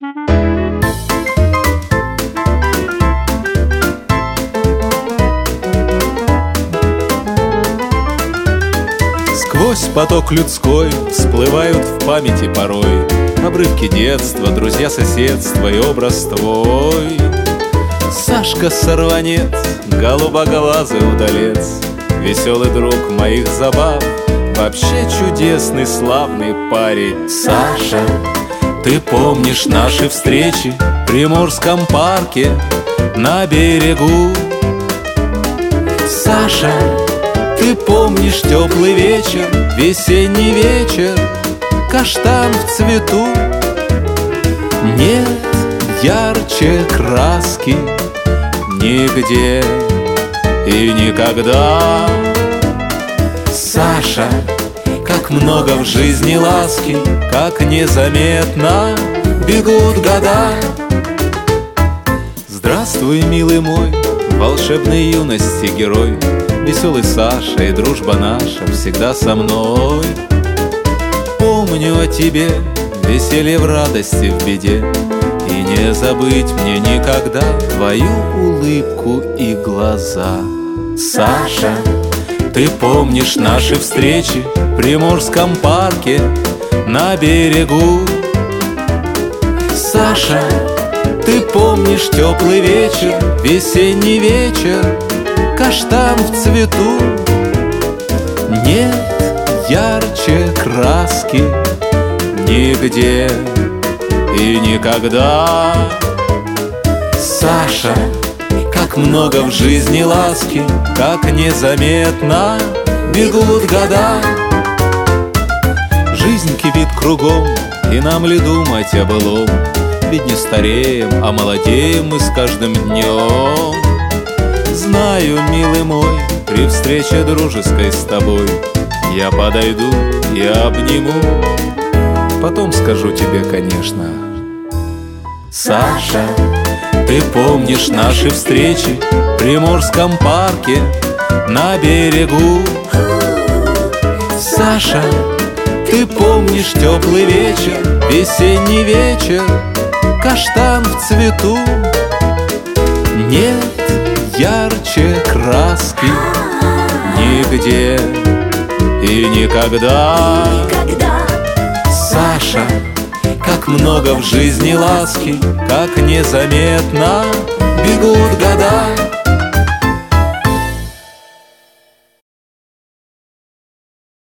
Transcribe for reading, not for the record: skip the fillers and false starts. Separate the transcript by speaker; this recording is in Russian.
Speaker 1: Сквозь поток людской всплывают в памяти порой обрывки детства, друзья соседства и образ твой. Сашка сорванец, голубоглазый удалец, веселый друг моих забав, вообще чудесный, славный парень. Саша, ты помнишь наши встречи в Приморском парке на берегу? Саша, ты помнишь теплый вечер, весенний вечер, каштан в цвету? Нет ярче краски нигде и никогда. Саша, как много в жизни ласки, как незаметно бегут года. Здравствуй, милый мой, волшебной юности герой, веселый Саша, и дружба наша всегда со мной. Помню о тебе веселье в радости, в беде, и не забыть мне никогда твою улыбку и глаза. Саша, ты помнишь наши встречи в Приморском парке на берегу? Саша, ты помнишь теплый вечер, весенний вечер, каштан в цвету? Нет ярче краски нигде и никогда. Саша, как много в жизни ласки, как незаметно бегут года. Жизнь кипит кругом, и нам ли думать о былом? Ведь не стареем, а молодеем мы с каждым днем. Знаю, милый мой, при встрече дружеской с тобой я подойду и обниму, потом скажу тебе, конечно. Саша, ты помнишь наши встречи в Приморском парке на берегу? Саша, ты помнишь теплый вечер, весенний вечер, каштан в цвету? Нет ярче краски нигде и никогда. Саша, как много в жизни ласки, как незаметно бегут года.